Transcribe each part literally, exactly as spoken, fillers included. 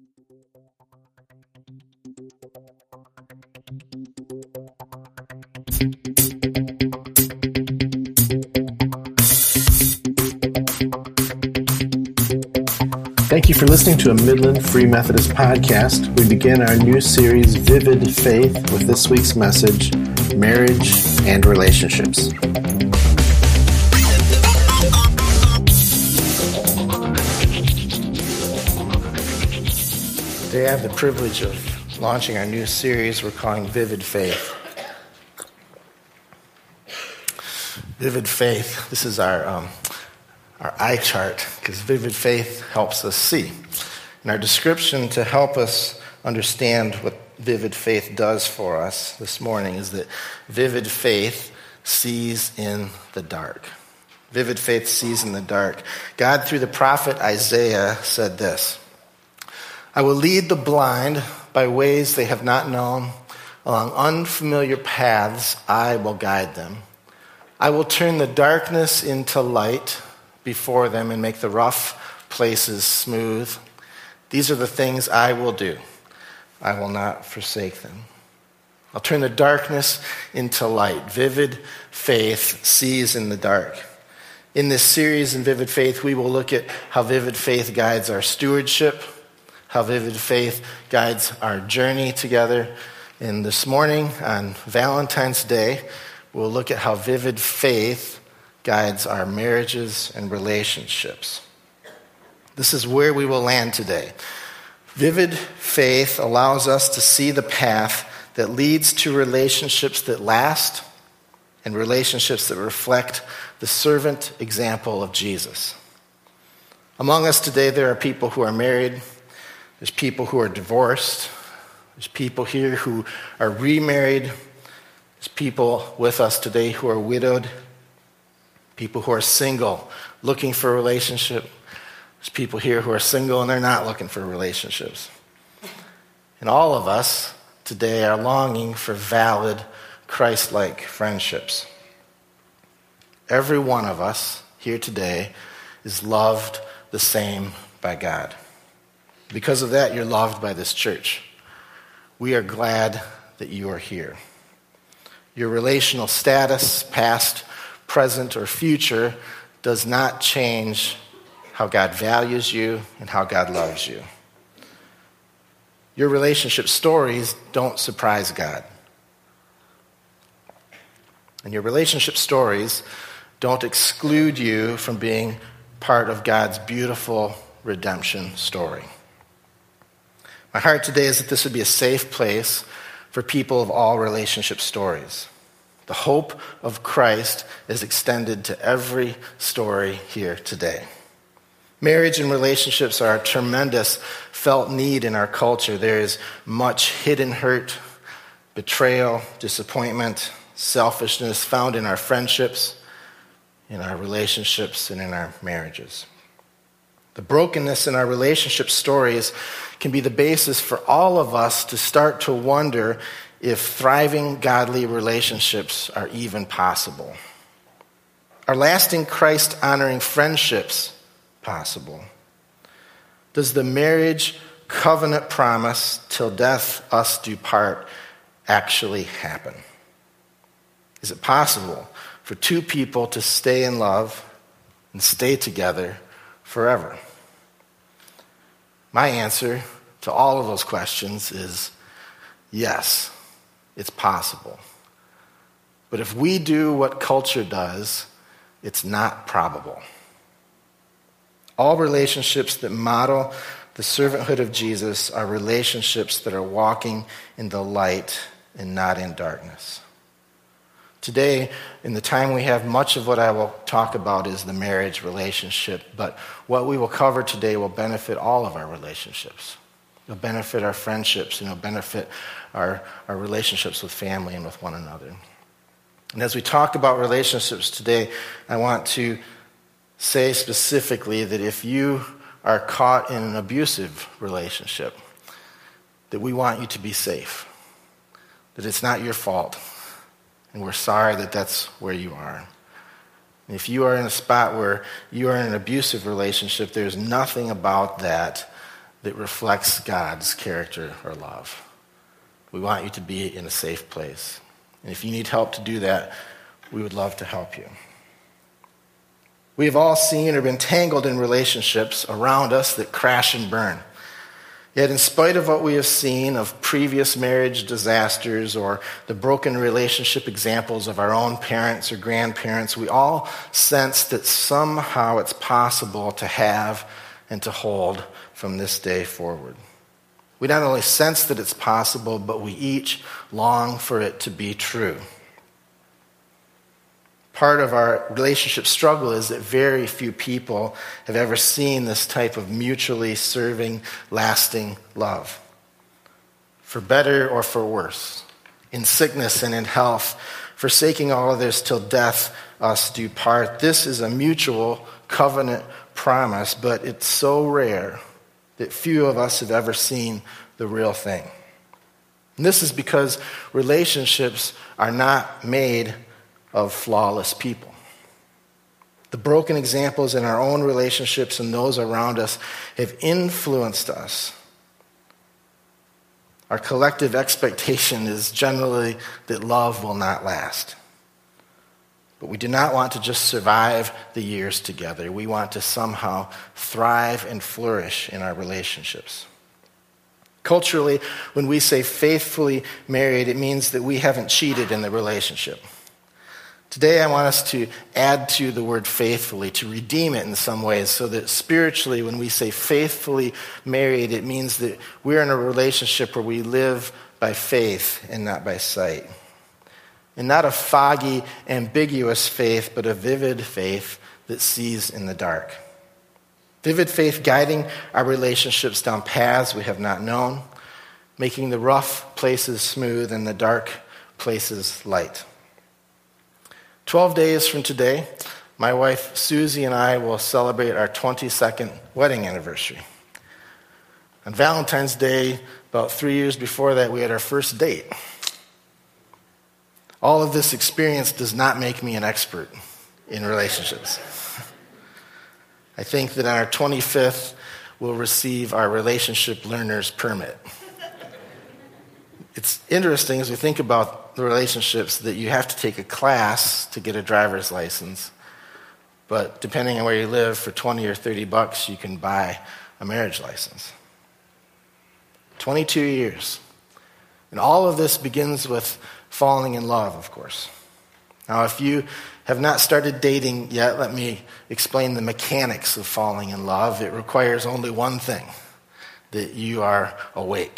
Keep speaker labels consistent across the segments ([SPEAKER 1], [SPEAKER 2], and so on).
[SPEAKER 1] Thank you for listening to a Midland Free Methodist podcast. We begin our new series, Vivid Faith, with this week's message, Marriage and Relationships. Today I have the privilege of launching our new series we're calling Vivid Faith. Vivid Faith, this is our um, our eye chart, because vivid faith helps us see. And our description to help us understand what vivid faith does for us this morning is that vivid faith sees in the dark. Vivid faith sees in the dark. God, through the prophet Isaiah, said this, "I will lead the blind by ways they have not known. Along unfamiliar paths I will guide them. I will turn the darkness into light before them and make the rough places smooth. These are the things I will do. I will not forsake them." I'll turn the darkness into light. Vivid faith sees in the dark. In this series in Vivid Faith, we will look at how vivid faith guides our stewardship, how vivid faith guides our journey together. And this morning, on Valentine's Day, we'll look at how vivid faith guides our marriages and relationships. This is where we will land today. Vivid faith allows us to see the path that leads to relationships that last and relationships that reflect the servant example of Jesus. Among us today, there are people who are married. There's people who are divorced. There's people here who are remarried. There's people with us today who are widowed. People who are single, looking for a relationship. There's people here who are single and they're not looking for relationships. And all of us today are longing for valid, Christ-like friendships. Every one of us here today is loved the same by God. Because of that, you're loved by this church. We are glad that you are here. Your relational status, past, present, or future, does not change how God values you and how God loves you. Your relationship stories don't surprise God. And your relationship stories don't exclude you from being part of God's beautiful redemption story. My heart today is that this would be a safe place for people of all relationship stories. The hope of Christ is extended to every story here today. Marriage and relationships are a tremendous felt need in our culture. There is much hidden hurt, betrayal, disappointment, selfishness found in our friendships, in our relationships, and in our marriages. The brokenness in our relationship stories can be the basis for all of us to start to wonder if thriving godly relationships are even possible. Are lasting Christ-honoring friendships possible? Does the marriage covenant promise, till death us do part, actually happen? Is it possible for two people to stay in love and stay together forever? My answer to all of those questions is yes. It's possible. But if we do what culture does, it's not probable. All relationships that model the servanthood of Jesus are relationships that are walking in the light and not in darkness. Today, in the time we have, much of what I will talk about is the marriage relationship, but what we will cover today will benefit all of our relationships. It'll benefit our friendships, and it'll benefit our, our relationships with family and with one another. And as we talk about relationships today, I want to say specifically that if you are caught in an abusive relationship, that we want you to be safe, that it's not your fault, and we're sorry that that's where you are. And if you are in a spot where you are in an abusive relationship, there's nothing about that that reflects God's character or love. We want you to be in a safe place. And if you need help to do that, we would love to help you. We have all seen or been tangled in relationships around us that crash and burn. Yet in spite of what we have seen of previous marriage disasters or the broken relationship examples of our own parents or grandparents, we all sense that somehow it's possible to have and to hold from this day forward. We not only sense that it's possible, but we each long for it to be true. Part of our relationship struggle is that very few people have ever seen this type of mutually serving, lasting love. For better or for worse, in sickness and in health, forsaking all others till death us do part. This is a mutual covenant promise, but it's so rare that few of us have ever seen the real thing. And this is because relationships are not made of flawless people. The broken examples in our own relationships and those around us have influenced us. Our collective expectation is generally that love will not last. But we do not want to just survive the years together. We want to somehow thrive and flourish in our relationships. Culturally, when we say faithfully married, it means that we haven't cheated in the relationship. Today, I want us to add to the word faithfully, to redeem it in some ways, so that spiritually, when we say faithfully married, it means that we're in a relationship where we live by faith and not by sight. And not a foggy, ambiguous faith, but a vivid faith that sees in the dark. Vivid faith guiding our relationships down paths we have not known, making the rough places smooth and the dark places light. Twelve days from today, my wife Susie and I will celebrate our twenty-second wedding anniversary. On Valentine's Day, about three years before that, we had our first date. All of this experience does not make me an expert in relationships. I think that on our twenty-fifth, we'll receive our relationship learner's permit. It's interesting as we think about the relationships that you have to take a class to get a driver's license. But depending on where you live, for twenty or thirty bucks, you can buy a marriage license. twenty-two years. And all of this begins with falling in love, of course. Now, if you have not started dating yet, let me explain the mechanics of falling in love. It requires only one thing, that you are awake.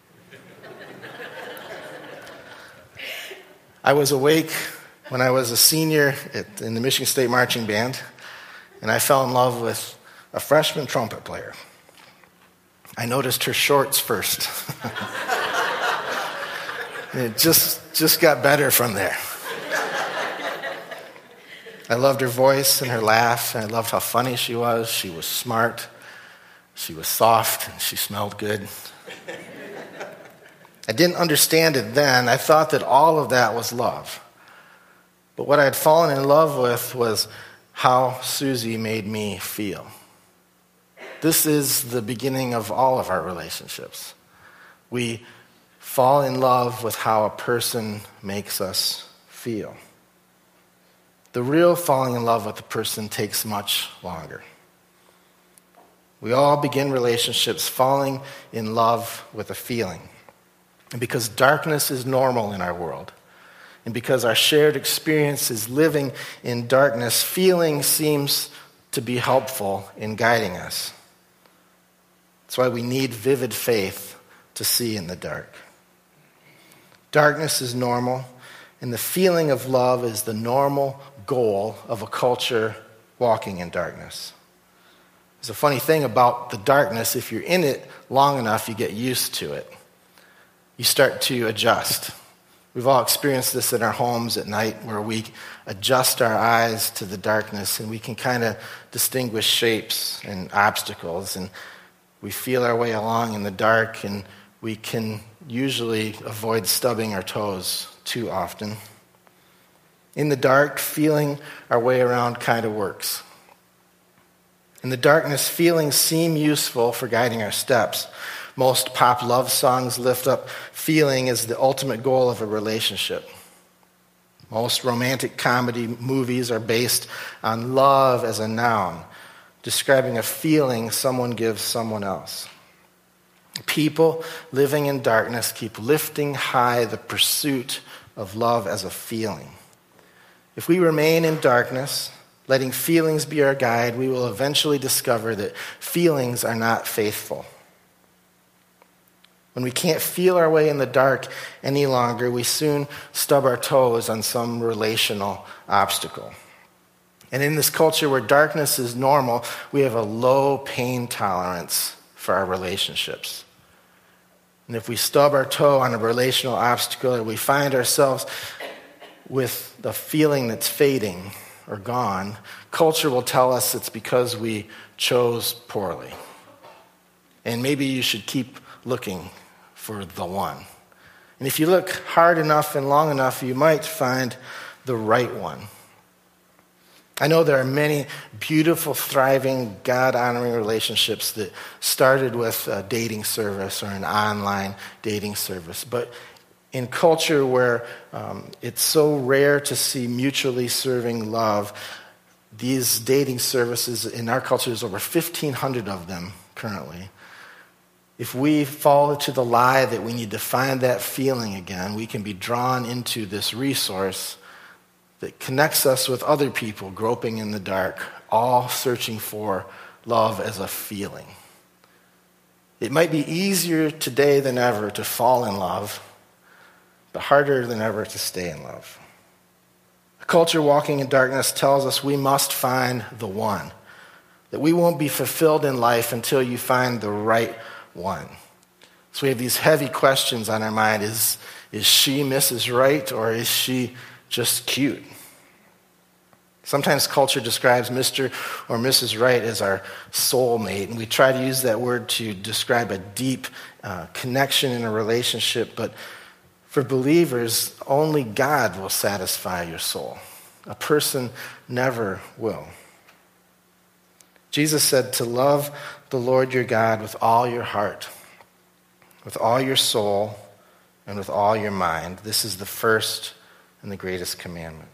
[SPEAKER 1] I was awake when I was a senior at, in the Michigan State Marching Band, and I fell in love with a freshman trumpet player. I noticed her shorts first. And it just, just got better from there. I loved her voice and her laugh, and I loved how funny she was. She was smart, she was soft, and she smelled good. I didn't understand it then. I thought that all of that was love. But what I had fallen in love with was how Susie made me feel. This is the beginning of all of our relationships. We fall in love with how a person makes us feel. The real falling in love with a person takes much longer. We all begin relationships falling in love with a feeling. And because darkness is normal in our world, and because our shared experience is living in darkness, feeling seems to be helpful in guiding us. That's why we need vivid faith to see in the dark. Darkness is normal, and the feeling of love is the normal goal of a culture walking in darkness. There's a funny thing about the darkness. If you're in it long enough, you get used to it. You start to adjust. We've all experienced this in our homes at night where we adjust our eyes to the darkness and we can kind of distinguish shapes and obstacles, and we feel our way along in the dark, and we can usually avoid stubbing our toes too often. In the dark, feeling our way around kind of works. In the darkness, feelings seem useful for guiding our steps. Most pop love songs lift up feeling as the ultimate goal of a relationship. Most romantic comedy movies are based on love as a noun, describing a feeling someone gives someone else. People living in darkness keep lifting high the pursuit of love as a feeling. If we remain in darkness, letting feelings be our guide, we will eventually discover that feelings are not faithful. When we can't feel our way in the dark any longer, we soon stub our toes on some relational obstacle. And in this culture where darkness is normal, we have a low pain tolerance for our relationships. And if we stub our toe on a relational obstacle, or we find ourselves with the feeling that's fading or gone, culture will tell us it's because we chose poorly. And maybe you should keep looking for the one. And if you look hard enough and long enough, you might find the right one. I know there are many beautiful, thriving, God-honoring relationships that started with a dating service or an online dating service. But in culture where um, it's so rare to see mutually serving love, these dating services, in our culture, there's over fifteen hundred of them currently. If we fall into the lie that we need to find that feeling again, we can be drawn into this resource that connects us with other people groping in the dark, all searching for love as a feeling. It might be easier today than ever to fall in love, but harder than ever to stay in love. A culture walking in darkness tells us we must find the one, that we won't be fulfilled in life until you find the right one. So we have these heavy questions on our mind. Is, is she Missus Right, or is she just cute? Sometimes culture describes Mister or Missus Right as our soulmate, and we try to use that word to describe a deep uh, connection in a relationship, but for believers, only God will satisfy your soul. A person never will. Jesus said to love the Lord your God with all your heart, with all your soul, and with all your mind. This is the first and the greatest commandment.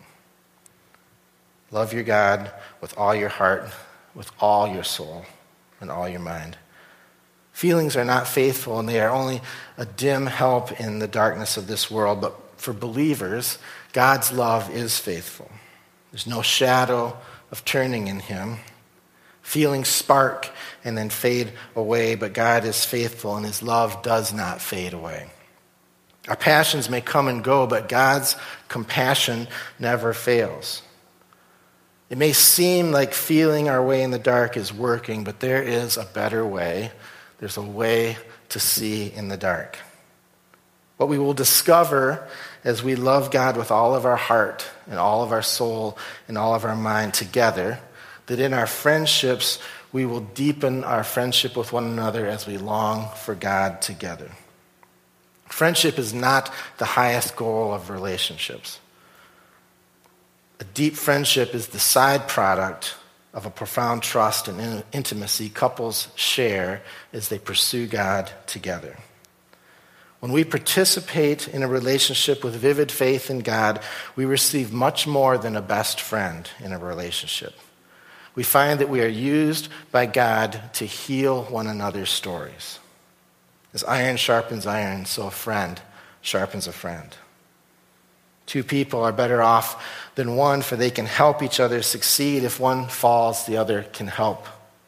[SPEAKER 1] Love your God with all your heart, with all your soul, and all your mind. Feelings are not faithful, and they are only a dim help in the darkness of this world. But for believers, God's love is faithful. There's no shadow of turning in him. Feelings spark and then fade away, but God is faithful, and his love does not fade away. Our passions may come and go, but God's compassion never fails. It may seem like feeling our way in the dark is working, but there is a better way. There's a way to see in the dark. What we will discover as we love God with all of our heart and all of our soul and all of our mind together, that in our friendships, we will deepen our friendship with one another as we long for God together. Friendship is not the highest goal of relationships. A deep friendship is the side product of a profound trust and intimacy couples share as they pursue God together. When we participate in a relationship with vivid faith in God, we receive much more than a best friend in a relationship. We find that we are used by God to heal one another's stories. As iron sharpens iron, so a friend sharpens a friend. Two people are better off than one, for they can help each other succeed. If one falls, the other can help.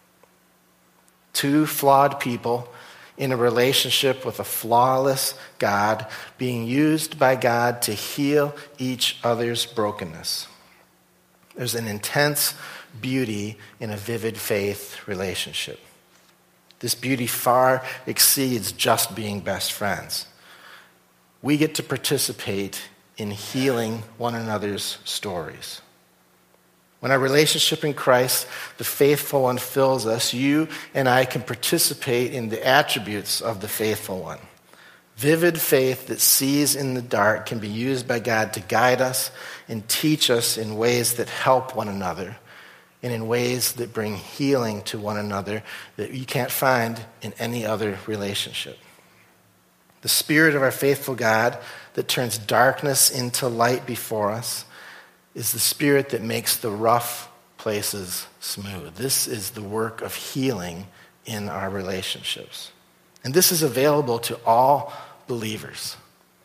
[SPEAKER 1] Two flawed people in a relationship with a flawless God, being used by God to heal each other's brokenness. There's an intense beauty in a vivid faith relationship. This beauty far exceeds just being best friends. We get to participate in healing one another's stories. When our relationship in Christ, the faithful one, fills us, you and I can participate in the attributes of the faithful one. Vivid faith that sees in the dark can be used by God to guide us and teach us in ways that help one another and in ways that bring healing to one another that you can't find in any other relationship. The Spirit of our faithful God that turns darkness into light before us is the Spirit that makes the rough places smooth. This is the work of healing in our relationships. And this is available to all believers.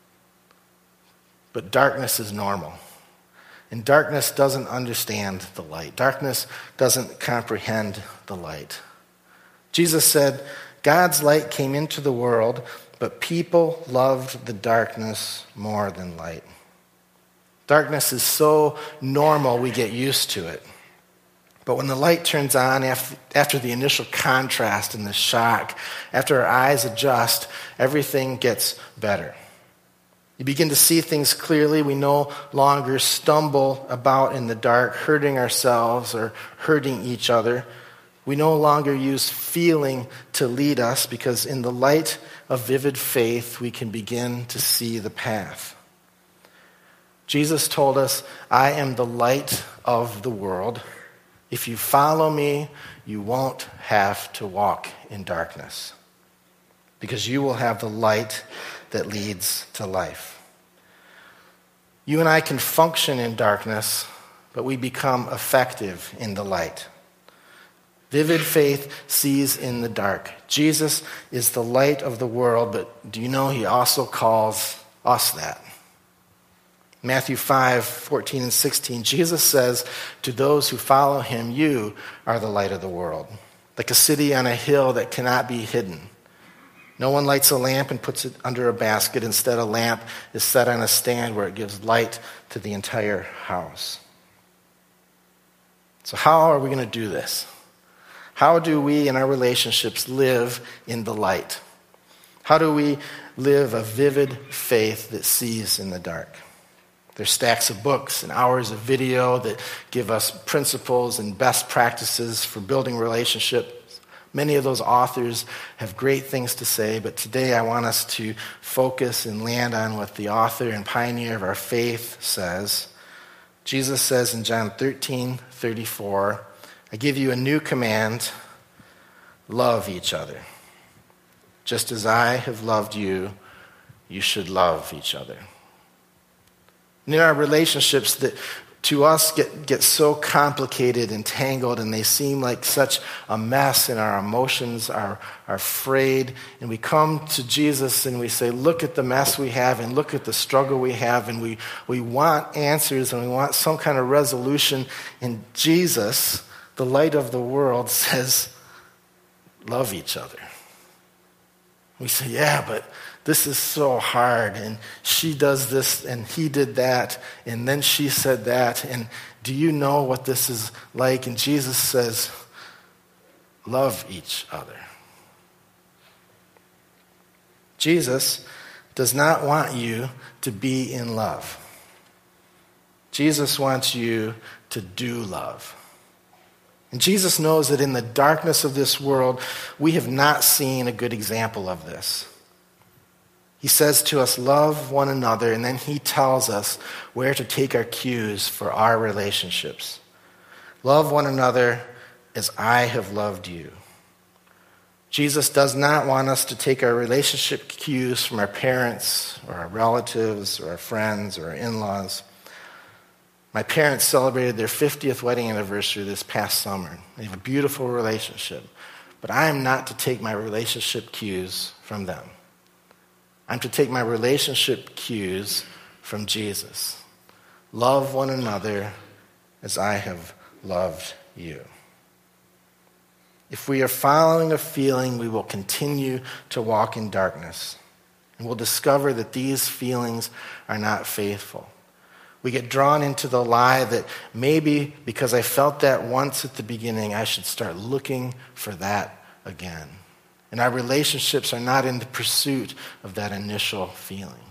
[SPEAKER 1] But darkness is normal. And darkness doesn't understand the light. Darkness doesn't comprehend the light. Jesus said, God's light came into the world, but people loved the darkness more than light. Darkness is so normal we get used to it. But when the light turns on after, after the initial contrast and the shock, after our eyes adjust, everything gets better. You begin to see things clearly. We no longer stumble about in the dark, hurting ourselves or hurting each other. We no longer use feeling to lead us because in the light of vivid faith, we can begin to see the path. Jesus told us, I am the light of the world. If you follow me, you won't have to walk in darkness because you will have the light that leads to life. You and I can function in darkness, but we become effective in the light. Vivid faith sees in the dark. Jesus is the light of the world, but do you know he also calls us that? Matthew five, fourteen and sixteen, Jesus says to those who follow him, you are the light of the world, like a city on a hill that cannot be hidden. No one lights a lamp and puts it under a basket. Instead, a lamp is set on a stand where it gives light to the entire house. So how are we going to do this? How do we in our relationships live in the light? How do we live a vivid faith that sees in the dark? There's stacks of books and hours of video that give us principles and best practices for building relationships. Many of those authors have great things to say, but today I want us to focus and land on what the author and pioneer of our faith says. Jesus says in John thirteen thirty-four, I give you a new command, love each other. Just as I have loved you, you should love each other. And in our relationships that to us get, get so complicated and tangled, and they seem like such a mess, and our emotions are, are frayed, and we come to Jesus and we say, look at the mess we have and look at the struggle we have, and we, we want answers and we want some kind of resolution. And Jesus, the light of the world, says, love each other. We say, yeah, but this is so hard, and she does this, and he did that, and then she said that, and do you know what this is like? And Jesus says, love each other. Jesus does not want you to be in love. Jesus wants you to do love. And Jesus knows that in the darkness of this world, we have not seen a good example of this. He says to us, love one another, and then he tells us where to take our cues for our relationships. Love one another as I have loved you. Jesus does not want us to take our relationship cues from our parents or our relatives or our friends or our in-laws. My parents celebrated their fiftieth wedding anniversary this past summer. They have a beautiful relationship, but I am not to take my relationship cues from them. I'm to take my relationship cues from Jesus. Love one another as I have loved you. If we are following a feeling, we will continue to walk in darkness. And we'll discover that these feelings are not faithful. We get drawn into the lie that maybe because I felt that once at the beginning, I should start looking for that again. And our relationships are not in the pursuit of that initial feeling.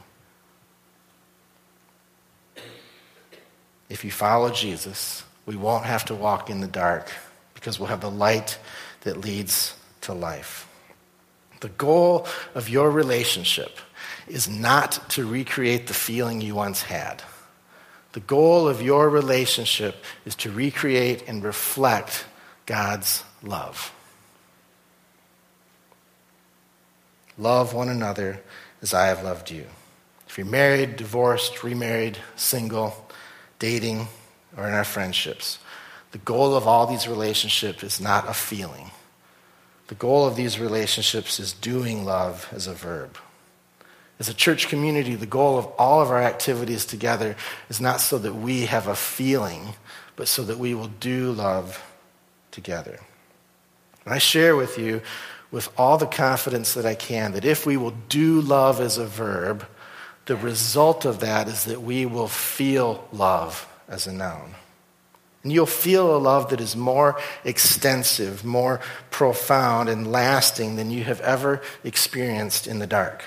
[SPEAKER 1] If you follow Jesus, we won't have to walk in the dark because we'll have the light that leads to life. The goal of your relationship is not to recreate the feeling you once had. The goal of your relationship is to recreate and reflect God's love. Love one another as I have loved you. If you're married, divorced, remarried, single, dating, or in our friendships, the goal of all these relationships is not a feeling. The goal of these relationships is doing love as a verb. As a church community, the goal of all of our activities together is not so that we have a feeling, but so that we will do love together. And I share with you with all the confidence that I can that if we will do love as a verb, the result of that is that we will feel love as a noun. And you'll feel a love that is more extensive, more profound, and lasting than you have ever experienced in the dark.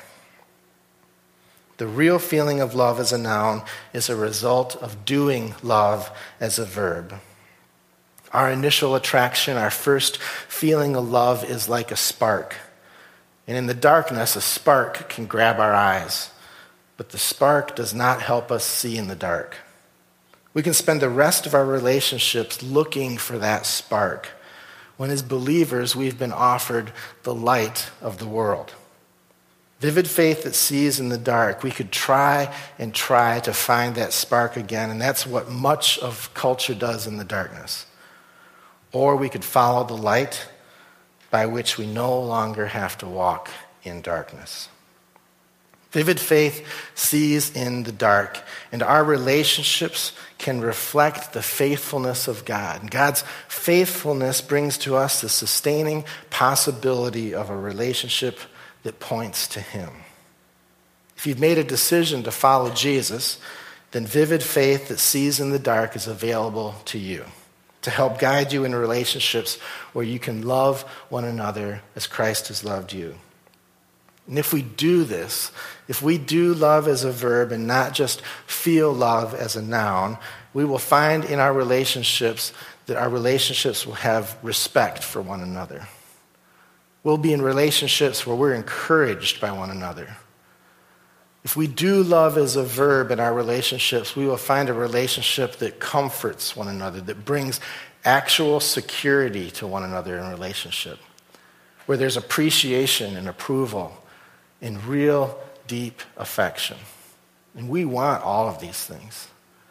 [SPEAKER 1] The real feeling of love as a noun is a result of doing love as a verb. Our initial attraction, our first feeling of love is like a spark. And in the darkness, a spark can grab our eyes. But the spark does not help us see in the dark. We can spend the rest of our relationships looking for that spark, when as believers we've been offered the light of the world. Vivid faith that sees in the dark. We could try and try to find that spark again, and that's what much of culture does in the darkness. Or we could follow the light by which we no longer have to walk in darkness. Vivid faith sees in the dark, and our relationships can reflect the faithfulness of God. And God's faithfulness brings to us the sustaining possibility of a relationship that points to Him. If you've made a decision to follow Jesus, then vivid faith that sees in the dark is available to you to help guide you in relationships where you can love one another as Christ has loved you. And if we do this, if we do love as a verb and not just feel love as a noun, we will find in our relationships that our relationships will have respect for one another. We'll be in relationships where we're encouraged by one another. If we do love as a verb in our relationships, we will find a relationship that comforts one another, that brings actual security to one another in relationship, where there's appreciation and approval and real deep affection. And we want all of these things.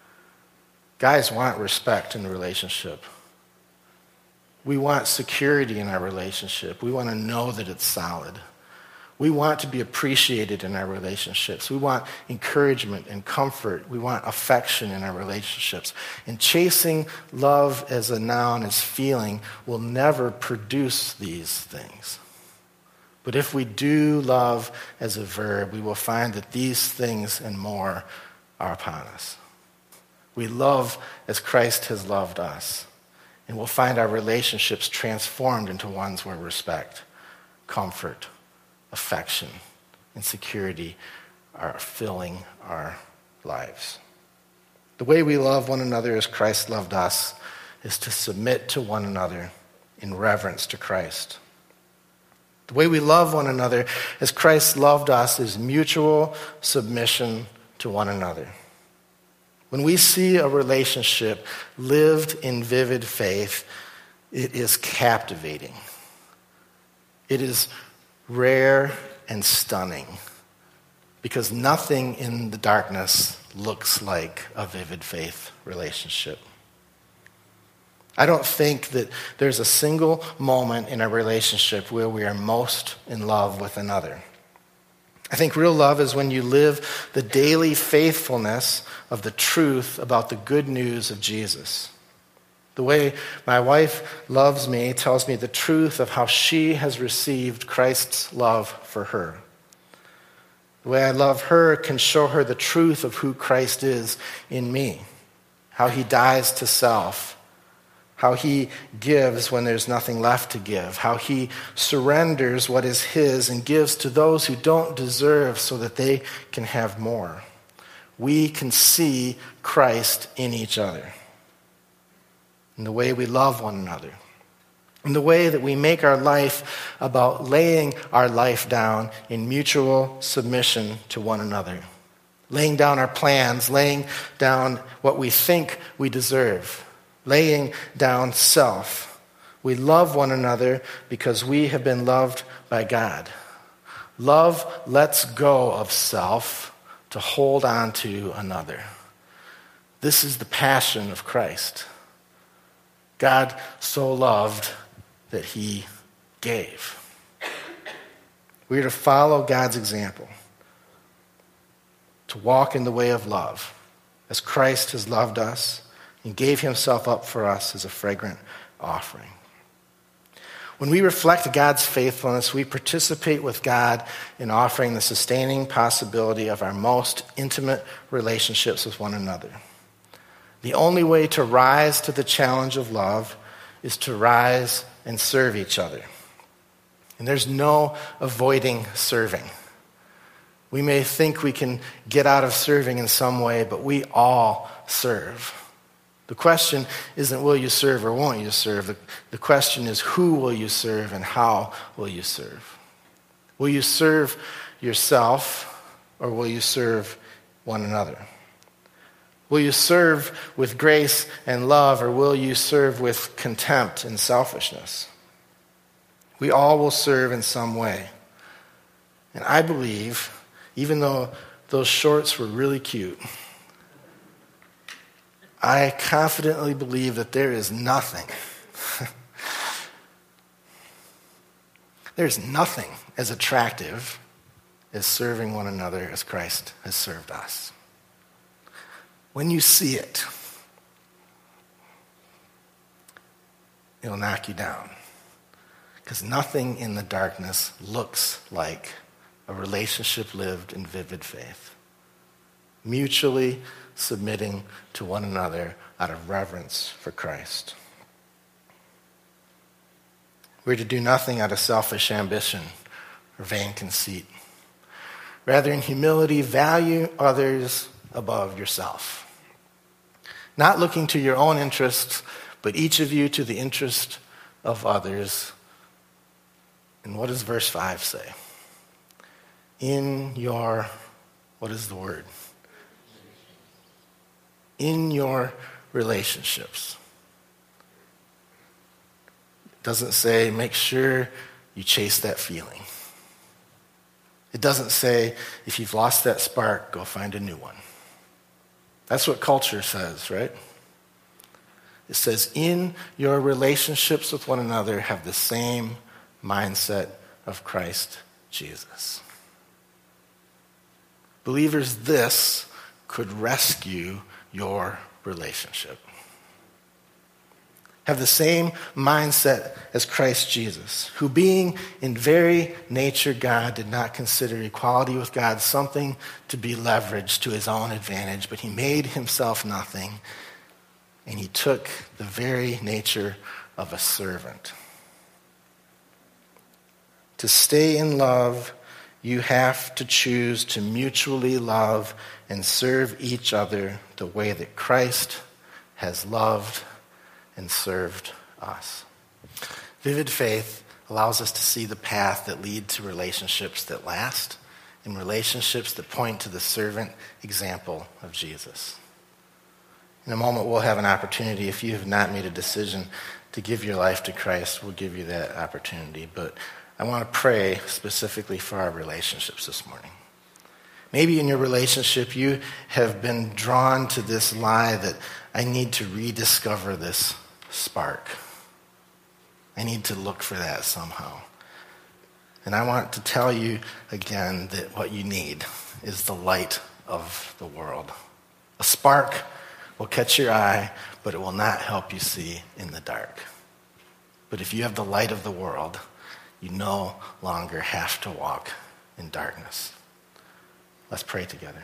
[SPEAKER 1] Guys want respect in the relationship. We want security in our relationship. We want to know that it's solid. We want to be appreciated in our relationships. We want encouragement and comfort. We want affection in our relationships. And chasing love as a noun, as feeling, will never produce these things. But if we do love as a verb, we will find that these things and more are upon us. We love as Christ has loved us. And we'll find our relationships transformed into ones where respect, comfort, affection, and security are filling our lives. The way we love one another as Christ loved us is to submit to one another in reverence to Christ. The way we love one another as Christ loved us is mutual submission to one another. When we see a relationship lived in vivid faith, it is captivating. It is rare and stunning because nothing in the darkness looks like a vivid faith relationship. I don't think that there's a single moment in a relationship where we are most in love with another. I think real love is when you live the daily faithfulness of the truth about the good news of Jesus. The way my wife loves me tells me the truth of how she has received Christ's love for her. The way I love her can show her the truth of who Christ is in me, how he dies to self, how he gives when there's nothing left to give, how he surrenders what is his and gives to those who don't deserve so that they can have more. We can see Christ in each other, in the way we love one another, in the way that we make our life about laying our life down in mutual submission to one another. laying down our plans, laying down what we think we deserve, laying down self. We love one another because we have been loved by God. Love lets go of self to hold on to another. This is the passion of Christ. God so loved that he gave. We are to follow God's example, to walk in the way of love, as Christ has loved us and gave himself up for us as a fragrant offering. When we reflect God's faithfulness, we participate with God in offering the sustaining possibility of our most intimate relationships with one another. The only way to rise to the challenge of love is to rise and serve each other. And there's no avoiding serving. We may think we can get out of serving in some way, but we all serve. The question isn't will you serve or won't you serve. The, the question is who will you serve and how will you serve? Will you serve yourself or will you serve one another? Will you serve with grace and love or will you serve with contempt and selfishness? We all will serve in some way. And I believe, even though those shorts were really cute, I confidently believe that there is nothing, there's nothing as attractive as serving one another as Christ has served us. When you see it, it'll knock you down. Because nothing in the darkness looks like a relationship lived in vivid faith. Mutually submitting to one another out of reverence for Christ. We're to do nothing out of selfish ambition or vain conceit. Rather, in humility, value others above yourself. Not looking to your own interests, but each of you to the interest of others. And what does verse five say? In your, what is the word? In your relationships. It doesn't say make sure you chase that feeling. It doesn't say if you've lost that spark, go find a new one. That's what culture says, right? It says in your relationships with one another have the same mindset of Christ Jesus. Believers, this could rescue your relationship. Have the same mindset as Christ Jesus, who being in very nature God did not consider equality with God something to be leveraged to his own advantage, but he made himself nothing, and he took the very nature of a servant. To stay in love, you have to choose to mutually love and serve each other the way that Christ has loved and served us. Vivid faith allows us to see the path that lead to relationships that last and relationships that point to the servant example of Jesus. In a moment, we'll have an opportunity. If you have not made a decision to give your life to Christ, we'll give you that opportunity. But I want to pray specifically for our relationships this morning. Maybe in your relationship, you have been drawn to this lie that I need to rediscover this spark. I need to look for that somehow. And I want to tell you again that what you need is the light of the world. A spark will catch your eye, but it will not help you see in the dark. But if you have the light of the world, you no longer have to walk in darkness. Let's pray together.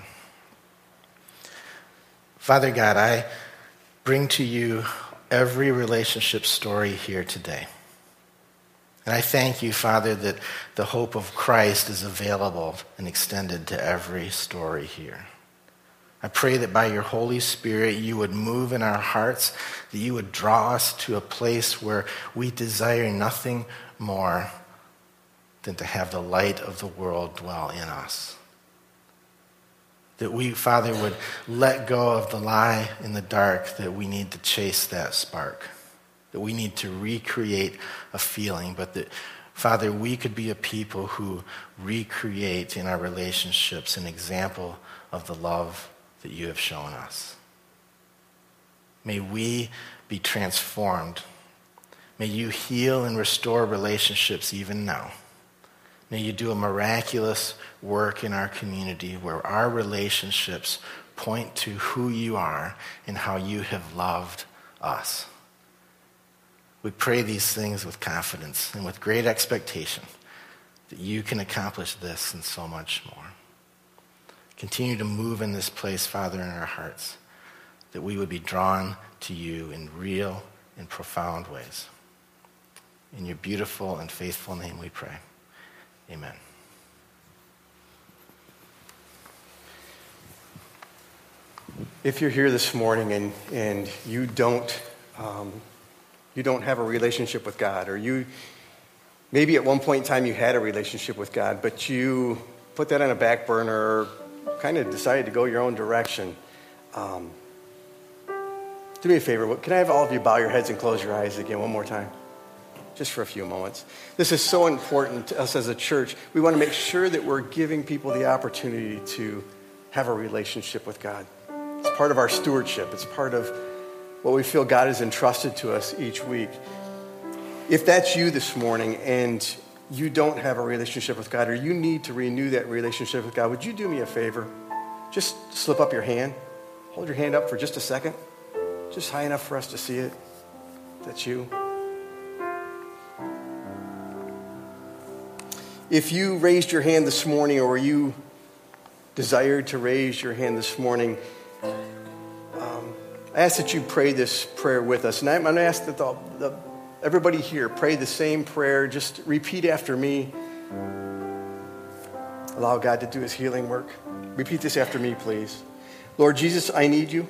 [SPEAKER 1] Father God, I bring to you every relationship story here today. And I thank you, Father, that the hope of Christ is available and extended to every story here. I pray that by your Holy Spirit you would move in our hearts, that you would draw us to a place where we desire nothing more than to have the light of the world dwell in us. That we, Father, would let go of the lie in the dark that we need to chase that spark, that we need to recreate a feeling, but that, Father, we could be a people who recreate in our relationships an example of the love that you have shown us. May we be transformed. May you heal and restore relationships even now. May you do a miraculous work in our community where our relationships point to who you are and how you have loved us. We pray these things with confidence and with great expectation that you can accomplish this and so much more. Continue to move in this place, Father, in our hearts, that we would be drawn to you in real and profound ways. In your beautiful and faithful name we pray. Amen.
[SPEAKER 2] If you're here this morning and, and you don't um, you don't have a relationship with God, or you maybe at one point in time you had a relationship with God, but you put that on a back burner, or kind of decided to go your own direction, um, do me a favor. Can I have all of you bow your heads and close your eyes again one more time? Just for a few moments. This is so important to us as a church. We want to make sure that we're giving people the opportunity to have a relationship with God. It's part of our stewardship. It's part of what we feel God has entrusted to us each week. If that's you this morning and you don't have a relationship with God, or you need to renew that relationship with God, would you do me a favor? Just slip up your hand. Hold your hand up for just a second. Just high enough for us to see it. That's you. If you raised your hand this morning, or you desired to raise your hand this morning, um, I ask that you pray this prayer with us. And I'm going to ask that the, the, everybody here pray the same prayer. Just repeat after me. Allow God to do his healing work. Repeat this after me, please. Lord Jesus, I need you.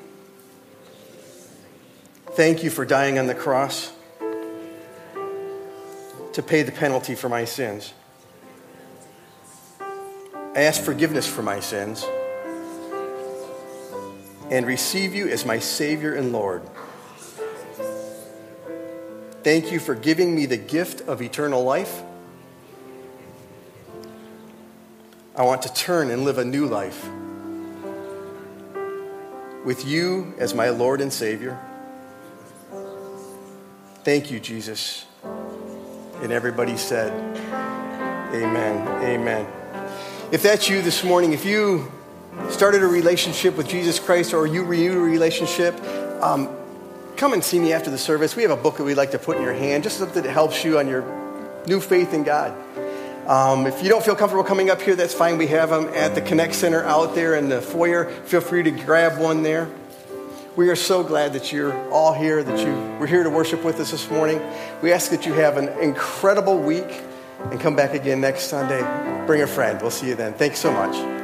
[SPEAKER 2] Thank you for dying on the cross to pay the penalty for my sins. I ask forgiveness for my sins and receive you as my Savior and Lord. Thank you for giving me the gift of eternal life. I want to turn and live a new life with you as my Lord and Savior. Thank you, Jesus. And everybody said, amen, amen. If that's you this morning, if you started a relationship with Jesus Christ, or you renewed a relationship, um, come and see me after the service. We have a book that we'd like to put in your hand, just something that helps you on your new faith in God. Um, if you don't feel comfortable coming up here, that's fine. We have them at the Connect Center out there in the foyer. Feel free to grab one there. We are so glad that you're all here, that you were here to worship with us this morning. We ask that you have an incredible week and come back again next Sunday. Bring a friend. We'll see you then. Thanks so much.